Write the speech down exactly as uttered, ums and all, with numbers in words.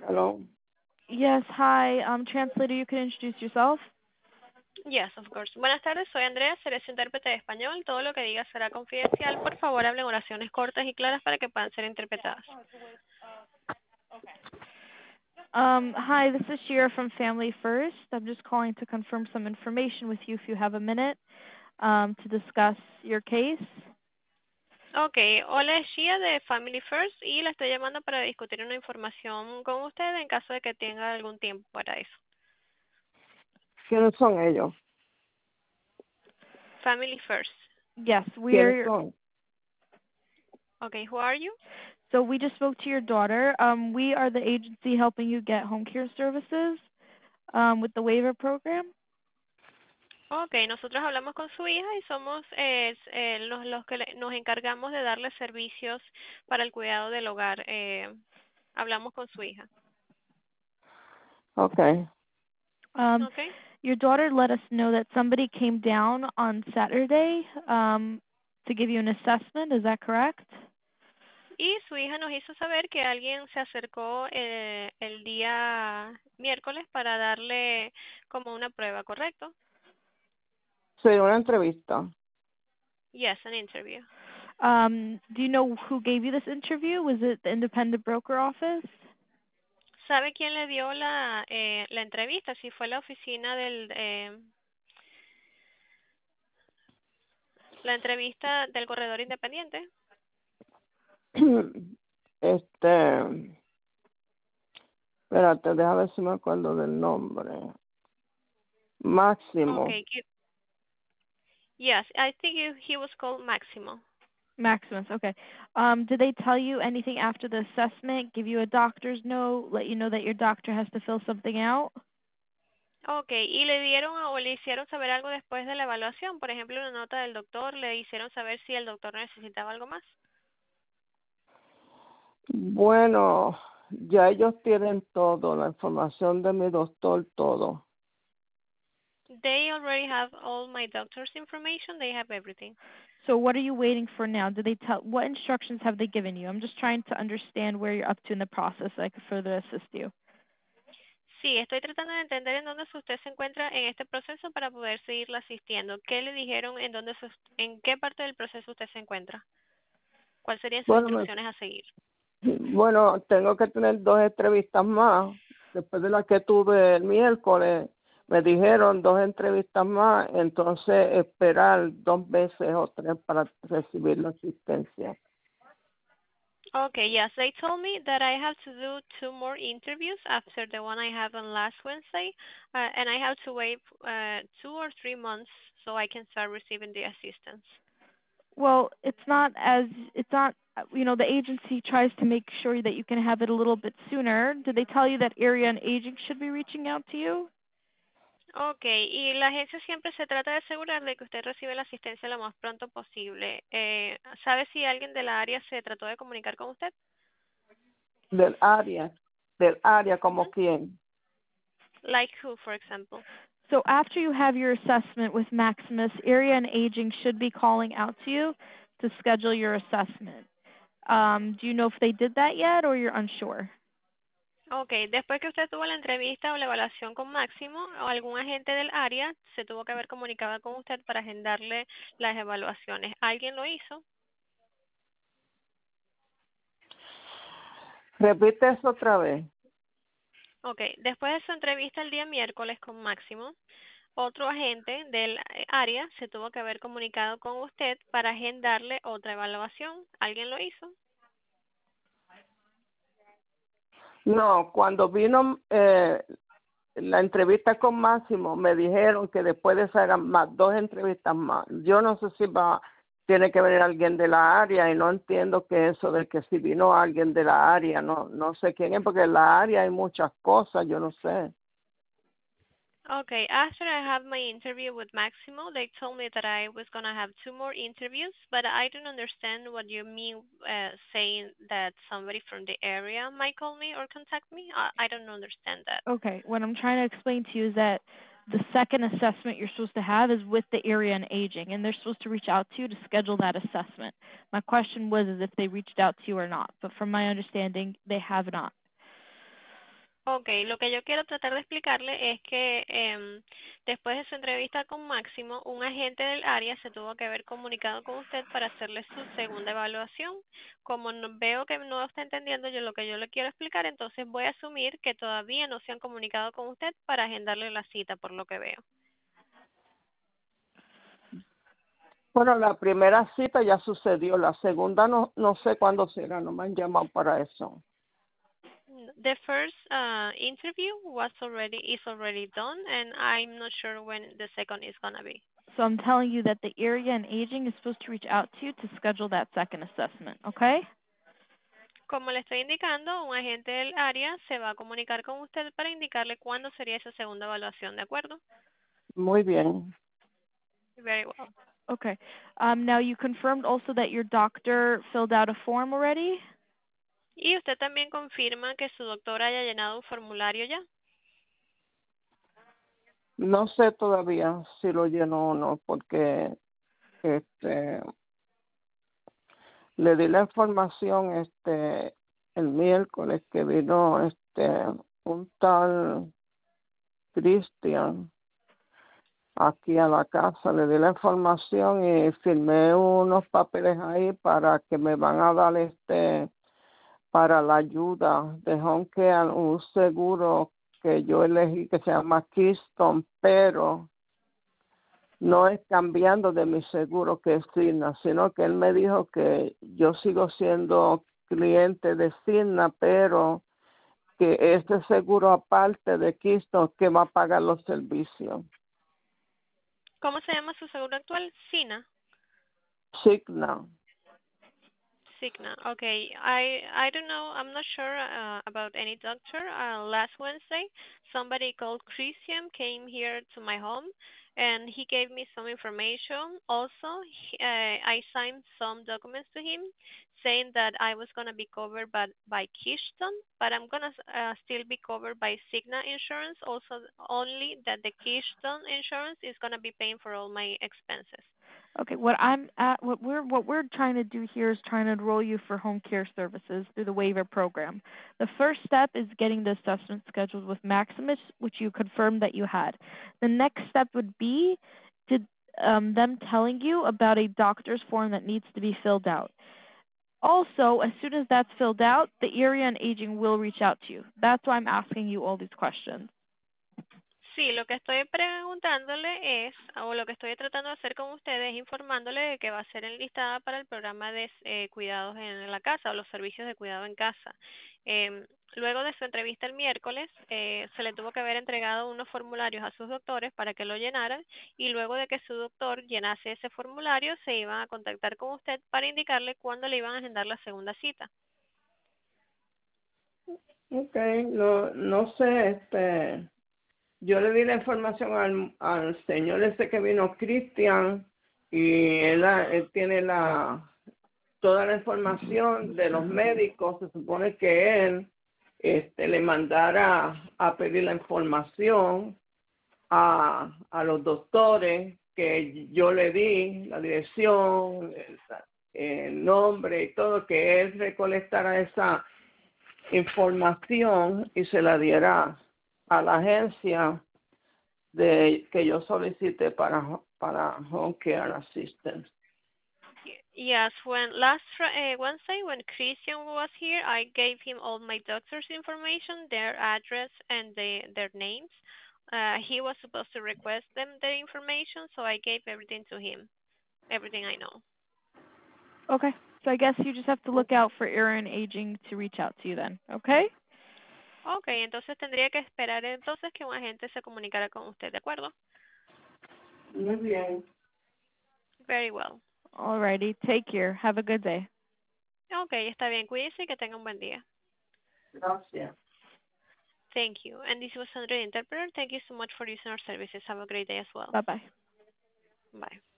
Hello. Yes, hi. Um, translator, you can introduce yourself. Yes, of course. Buenas tardes, soy Andrea, seré su intérprete de español. Todo lo que diga será confidencial. Por favor, hablen oraciones cortas y claras para que puedan ser interpretadas. Um, hi, this is Shira from Family First. I'm just calling to confirm some information with you if you have a minute um, to discuss your case. Okay, hola, es Shia de Family First y la estoy llamando para discutir una información con usted en caso de que tenga algún tiempo para eso. ¿Quiénes son ellos? Family First. Yes, we ¿Quiénes are. son? Okay, who are you? So we just spoke to your daughter. Um, we are the agency helping you get home care services um, with the waiver program. Okay, nosotros hablamos con su hija y somos eh, eh, los, los que le- nos encargamos de darle servicios para el cuidado del hogar. Eh, hablamos con su hija. Okay. Um, Okay. your daughter let us know that somebody came down on Saturday um, to give you an assessment. Is that correct? Y su hija nos hizo saber que alguien se acercó eh, el día miércoles para darle como una prueba, ¿correcto? Sí, una entrevista. Yes, an interview. Um, do you know who gave you this interview? Was it the independent broker office? ¿Sabe quién le dio la, eh, la entrevista? Si fue la oficina del, eh, la entrevista del corredor independiente. Este, espérate, déjame ver si me acuerdo del nombre. Máximo. Okay. gi- Yes, I think he he was called Maximo. Maximus, okay. Um, did they tell you anything after the assessment, give you a doctor's note, let you know that your doctor has to fill something out? Okay, ¿y le dieron o le hicieron saber algo después de la evaluación? Por ejemplo, una nota del doctor, le hicieron saber si el doctor necesitaba algo más. Bueno, ya ellos tienen todo, la información de mi doctor, todo. They already have all my doctor's information. They have everything. So what are you waiting for now? Did they tell what instructions have they given you? I'm just trying to understand where you're up to in the process so I can further assist you. Sí, estoy tratando de entender en dónde usted se encuentra en este proceso para poder seguirla asistiendo. ¿Qué le dijeron en dónde sus- en qué parte del proceso usted se encuentra? ¿Cuáles serían sus Bueno, me- instrucciones a seguir? bueno, tengo que tener dos entrevistas más. Después de la que tuve el miércoles, me dijeron dos entrevistas más, entonces esperar dos veces o tres para recibir la asistencia. Okay, yes, they told me that I have to do two more interviews after the one I have on last Wednesday, uh, and I have to wait uh, two or three months so I can start receiving the assistance. Well, it's not as it's not you know the agency tries to make sure that you can have it a little bit sooner. Did they tell you that area and aging should be reaching out to you? Okay, y la agencia siempre se trata de asegurar de que usted recibe la asistencia lo más pronto posible. Eh, ¿Sabe si alguien de la área se trató de comunicar con usted? Del área, del área como Ujú. quién. Like who, for example? So after you have your assessment with Maximus, area and aging should be calling out to you to schedule your assessment. Um, do you know if they did that yet or you're unsure? Okay, después que usted tuvo la entrevista o la evaluación con Máximo, o algún agente del área se tuvo que haber comunicado con usted para agendarle las evaluaciones. ¿Alguien lo hizo? Repite eso otra vez. Okay, después de su entrevista el día miércoles con Máximo, otro agente del eh, área se tuvo que haber comunicado con usted para agendarle otra evaluación. ¿Alguien lo hizo? No, cuando vino eh, la entrevista con Máximo, me dijeron que después de esa eran más dos entrevistas más. Yo no sé si va, tiene que venir alguien de la área y no entiendo que eso de que si vino alguien de la área, no no sé quién es, porque en la área hay muchas cosas, yo no sé. Okay, after I have my interview with Maximo, they told me that I was going to have two more interviews, but I don't understand what you mean uh, saying that somebody from the area might call me or contact me. I, I don't understand that. Okay, what I'm trying to explain to you is that the second assessment you're supposed to have is with the area and aging, and they're supposed to reach out to you to schedule that assessment. My question was is if they reached out to you or not, but from my understanding, they have not. Ok, lo que yo quiero tratar de explicarle es que em, después de su entrevista con Máximo, un agente del área se tuvo que haber comunicado con usted para hacerle su segunda evaluación. Como no- veo que no está entendiendo yo lo que yo le quiero explicar, entonces voy a asumir que todavía no se han comunicado con usted para agendarle la cita, por lo que veo. Bueno, la primera cita ya sucedió, la segunda no no sé cuándo será, no me han llamado para eso. The first uh, interview was already is already done, and I'm not sure when the second is gonna be. So I'm telling you that the area and aging is supposed to reach out to you to schedule that second assessment, okay? Como le estoy indicando, un agente del área se va a comunicar con usted para indicarle cuándo sería esa segunda evaluación, ¿de acuerdo? Muy bien. Very well. Okay. Um, now you confirmed also that your doctor filled out a form already? ¿Y usted también confirma que su doctor haya llenado un formulario ya? No sé todavía si lo llenó o no, porque este le di la información este el miércoles que vino este un tal Cristian aquí a la casa, le di la información y firmé unos papeles ahí para que me van a dar este para la ayuda de Home Care, un seguro que yo elegí que se llama Keystone, pero no es cambiando de mi seguro que es Cigna, sino que él me dijo que yo sigo siendo cliente de Cigna, pero que este seguro aparte de Keystone que va a pagar los servicios. ¿Cómo se llama su seguro actual? Cigna. Cigna. Cigna. Okay. I I don't know. I'm not sure uh, about any doctor. Uh, last Wednesday, somebody called Christian came here to my home, and he gave me some information. Also, he, uh, I signed some documents to him, saying that I was gonna be covered by by Keystone, but I'm gonna uh, still be covered by Cigna insurance. Also, only that the Keystone insurance is gonna be paying for all my expenses. Okay, what I'm at, what we're what we're trying to do here is trying to enroll you for home care services through the waiver program. The first step is getting the assessment scheduled with Maximus, which you confirmed that you had. The next step would be to um, them telling you about a doctor's form that needs to be filled out. Also, as soon as that's filled out, the area and aging will reach out to you. That's why I'm asking you all these questions. Sí, lo que estoy preguntándole es, o lo que estoy tratando de hacer con ustedes es informándole de que va a ser enlistada para el programa de eh, cuidados en la casa o los servicios de cuidado en casa. Eh, luego de su entrevista el miércoles, eh, se le tuvo que haber entregado unos formularios a sus doctores para que lo llenaran y luego de que su doctor llenase ese formulario, se iban a contactar con usted para indicarle cuándo le iban a agendar la segunda cita. Okay, no, no sé, este, yo le di la información al, al señor ese que vino, Cristian, y él, él tiene la toda la información de los médicos. Se supone que él este, le mandara a pedir la información a, a los doctores que yo le di, la dirección, el, el nombre y todo, que él recolectara esa información y se la diera a la agencia de que yo solicité para para Home Care Assistance. Yes, when last Fri- uh, Wednesday when Christian was here, I gave him all my doctor's information, their address and the, their names. Uh, he was supposed to request them their information, so I gave everything to him, everything I know. Okay, so I guess you just have to look out for area and aging to reach out to you then, okay? Okay, entonces tendría que esperar entonces que un agente se comunicara con usted, ¿de acuerdo? Muy bien. Very well. Alrighty, take care. Have a good day. Okay, está bien, cuídese y que tenga un buen día. Gracias. Thank you. And this was Sandra, the interpreter. Thank you so much for using our services. Have a great day as well. Bye bye. Bye.